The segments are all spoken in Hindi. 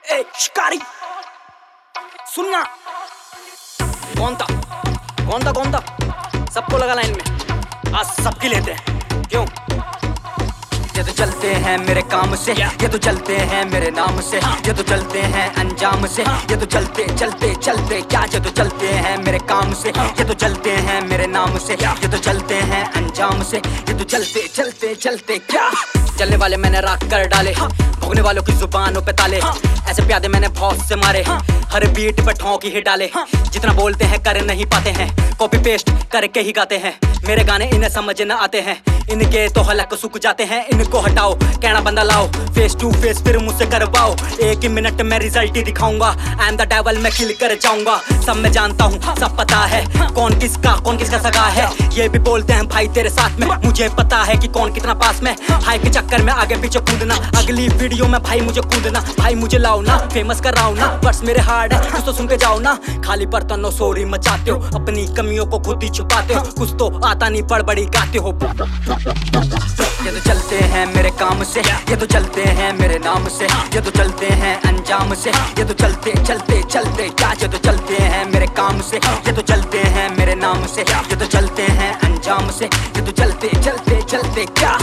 ए शिकारी सुनना। कौन था सबको लगा लाइन में, आज सबकी लेते हैं। क्यों? ये तो चलते हैं मेरे काम से, ये तो चलते हैं मेरे नाम से, ये तो चलते हैं अंजाम से, ये तो चलते चलते चलते क्या, ये तो चलते हैं मेरे काम से, ये तो चलते हैं मेरे नाम से, ये तो चलते हैं अंजाम से, ये तो चलते चलते चलते क्या। चलने वाले मैंने राख कर डाले, भोगने वालों की जुबानों पे ताले, ऐसे प्यादे मैंने बहुत से मारे, हर बीट पे ठोंक ही डाले। जितना बोलते हैं कर नहीं पाते हैं, कॉपी पेस्ट करके ही गाते हैं। मेरे गाने इन्हें समझ न आते हैं, इनके तो हलक सूख जाते हैं। इनको हटाओ, कहना बंदा लाओ, फेस टू फेस फिर मुझसे करवाओ। एक ही मिनट में रिजल्ट ही दिखाऊंगा, आई एम द डेविल, मैं किल कर जाऊंगा। सब मैं जानता हूँ, सब पता है कौन किसका सगा है। ये भी बोलते हैं भाई तेरे साथ में, मुझे पता है कि कौन कितना पास में। हाई के चक्कर में आगे पीछे कूदना, अगली वीडियो में भाई मुझे कूदना। भाई मुझे लाओ ना, फेमस कराओ ना, बस मेरे हार्ड है कुछ तो सुन के जाओ ना। खाली बर्तनों सोरी मचाते हो, अपनी कमियों को खुद ही छुपाते हो, कुछ तो आता नहीं बड़बड़ी गाते हो। ये तो चलते हैं मेरे काम से, ये तो चलते हैं मेरे नाम से, ये तो चलते हैं अंजाम से, ये तो चलते चलते चलते क्या। ये तो चलते हैं मेरे काम से, ये तो चलते हैं मेरे नाम से, ये तो चलते हैं अंजाम से, ये तो चलते चलते चलते क्या।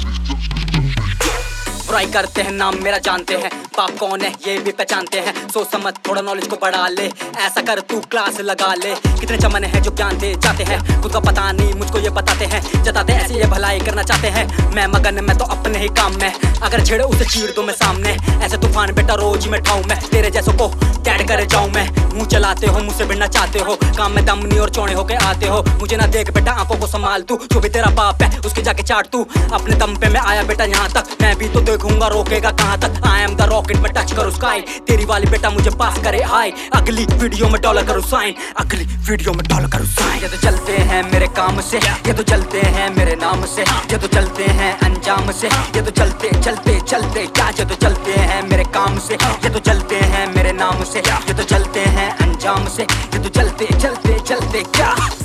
बुराई करते हैं नाम मेरा जानते हैं, बाप कौन है ये भी पहचानते हैं। सोच समझ थोड़ा नॉलेज को बढ़ा ले, ऐसा कर तू क्लास लगा ले। कितने चमन हैं जो ज्ञान दे जाते हैं, खुद का पता नहीं मुझको ये बताते हैं। जताते ऐसे ये भलाई करना चाहते हैं, मैं मगन में तो अपने ही काम में। अगर छेड़े उसे चीर दो मैं सामने, ऐसे तूफान बेटा रोज ही मैं ठाऊं। मैं तेरे जैसों को डैड करे जाऊं मैं। मुंह चलाते हो, मुझसे भिड़ना चाहते हो, काम में दम नहीं और चौड़े होके आते हो। मुझे ना देख बेटा, आंखों को संभाल तू, जो भी तेरा बाप है उसके जाके चाट तू। अपने दम पे मैं आया बेटा यहाँ तक, मैं भी तो देखूंगा रोकेगा कहाँ तक। आई एम द रॉकेट में टच करो स्काई, तेरी वाली बेटा मुझे पास करे हाई। अगली वीडियो में डॉलर करो साइन, अगली वीडियो में डॉलर करो साइन। ये तो चलते हैं मेरे काम से, ये तो चलते हैं मेरे नाम से, ये तो चलते हैं अंजाम से, ये तो चलते चलते चलते क्या। ये तो चलते हैं मेरे काम से, ये तो चलते हैं मेरे नाम से, ये तो चलते हैं अंजाम से, ये तो चलते चलते चलते क्या।